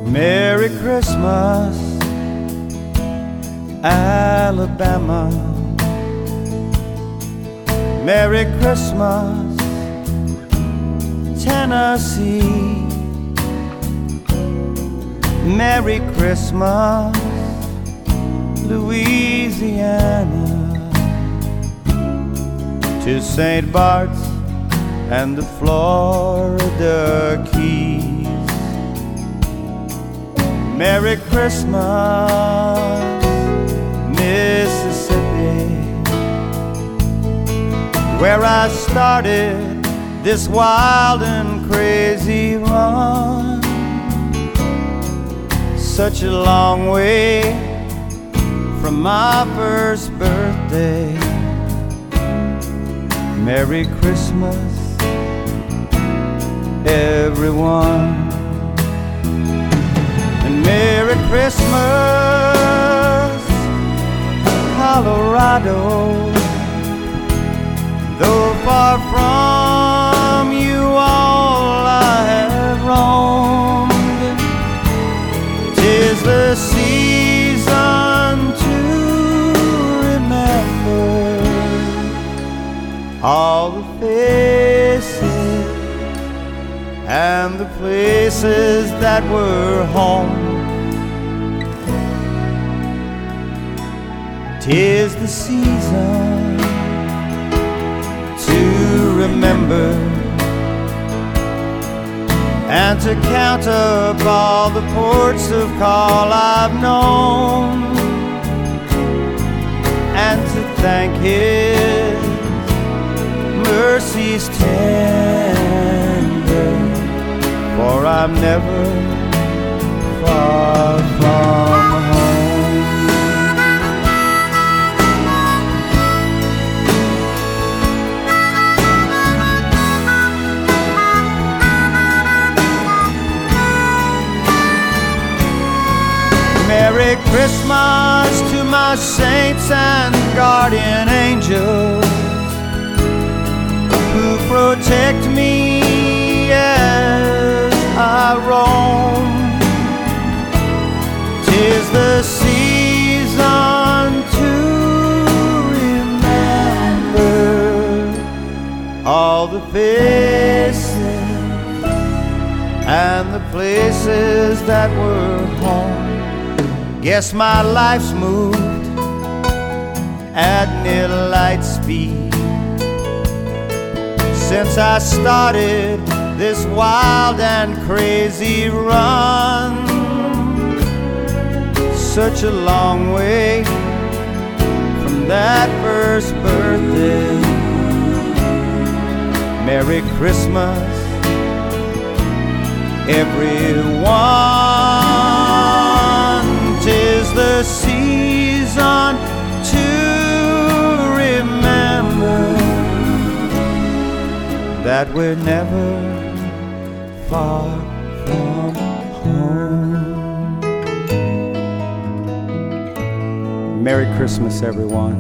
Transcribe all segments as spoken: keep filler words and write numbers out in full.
Merry Christmas, Alabama. Merry Christmas, Tennessee. Merry Christmas, Louisiana. To Saint Bart's and the Florida Keys. Merry Christmas, Mississippi, where I started this wild and crazy run. Such a long way from my first birthday. Merry Christmas, everyone. And Merry Christmas, Colorado. Though far from you all I have roamed, 'tis the season to remember all the faces and the places that were home. 'Tis the season to remember and to count up all the ports of call I've known, and to thank His mercies tender, for I'm never far from home. Merry Christmas to my saints and guardian angels who protect me as I roam. 'Tis the season to remember all the faces and the places that were home. Guess my life's moved at near light speed since I started this wild and crazy run. Such a long way from that first birthday. Merry Christmas, everyone. 'Tis the season to remember that we're never far from home. Merry Christmas, everyone.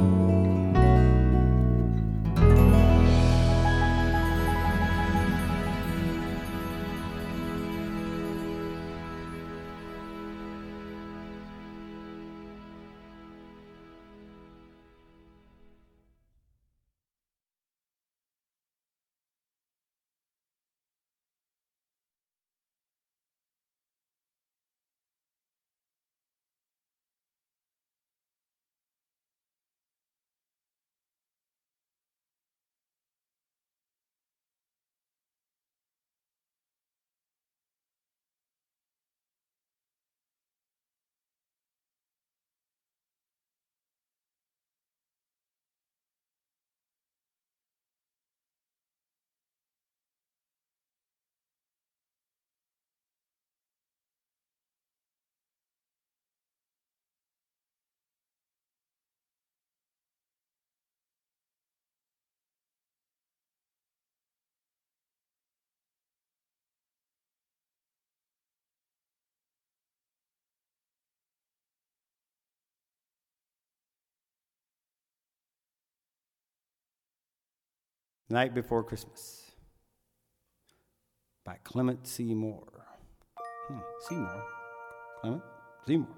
Night Before Christmas by Clement C. Moore. Hmm, Seymour. Clement Seymour.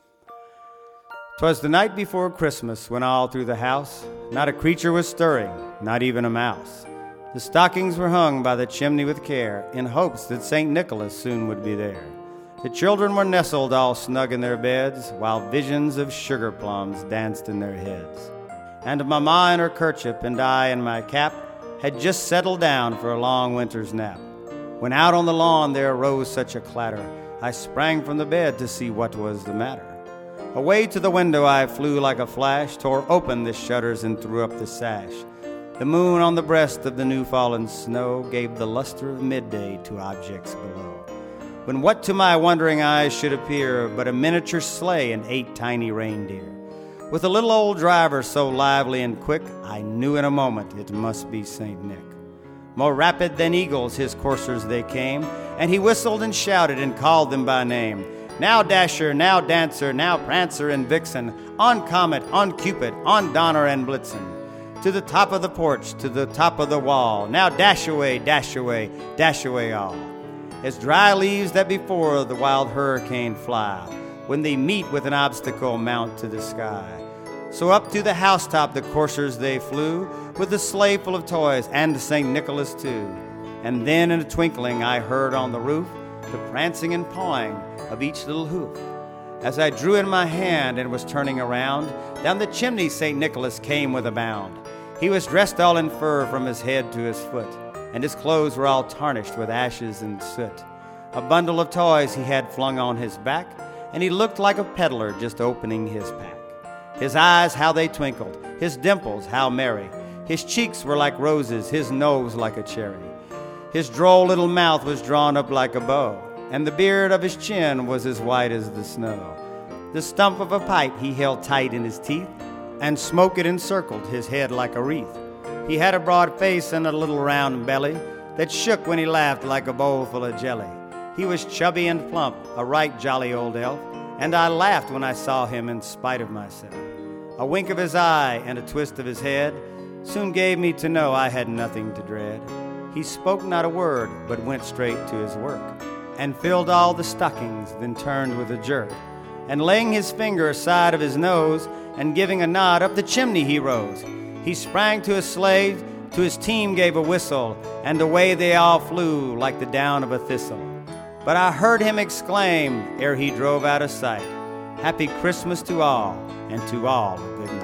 'Twas the night before Christmas when all through the house not a creature was stirring, not even a mouse. The stockings were hung by the chimney with care, in hopes that Saint Nicholas soon would be there. The children were nestled all snug in their beds, while visions of sugar plums danced in their heads. And Mamma in her kerchief and I in my cap had just settled down for a long winter's nap, when out on the lawn there arose such a clatter, I sprang from the bed to see what was the matter. Away to the window I flew like a flash, tore open the shutters and threw up the sash. The moon on the breast of the new-fallen snow gave the luster of midday to objects below, when what to my wondering eyes should appear but a miniature sleigh and eight tiny reindeer. With a little old driver so lively and quick, I knew in a moment it must be Saint Nick. More rapid than eagles his coursers they came, and he whistled and shouted and called them by name. Now Dasher, now Dancer, now Prancer and Vixen, on Comet, on Cupid, on Donner and Blitzen. To the top of the porch, to the top of the wall, now dash away, dash away, dash away all. As dry leaves that before the wild hurricane fly, when they meet with an obstacle mount to the sky. So up to the housetop the coursers they flew, with a sleigh full of toys and Saint Nicholas too. And then in a twinkling I heard on the roof the prancing and pawing of each little hoof. As I drew in my hand and was turning around, down the chimney Saint Nicholas came with a bound. He was dressed all in fur from his head to his foot, and his clothes were all tarnished with ashes and soot. A bundle of toys he had flung on his back, and he looked like a peddler just opening his pack. His eyes, how they twinkled, his dimples, how merry. His cheeks were like roses, his nose like a cherry. His droll little mouth was drawn up like a bow, and the beard of his chin was as white as the snow. The stump of a pipe he held tight in his teeth, and smoke it encircled his head like a wreath. He had a broad face and a little round belly that shook when he laughed like a bowl full of jelly. He was chubby and plump, a right jolly old elf, and I laughed when I saw him in spite of myself. A wink of his eye and a twist of his head soon gave me to know I had nothing to dread. He spoke not a word, but went straight to his work, and filled all the stockings, then turned with a jerk, and laying his finger aside of his nose, and giving a nod, up the chimney he rose. He sprang to his sleigh, to his team gave a whistle, and away they all flew like the down of a thistle. But I heard him exclaim, ere he drove out of sight, Happy Christmas to all, and to all a good night.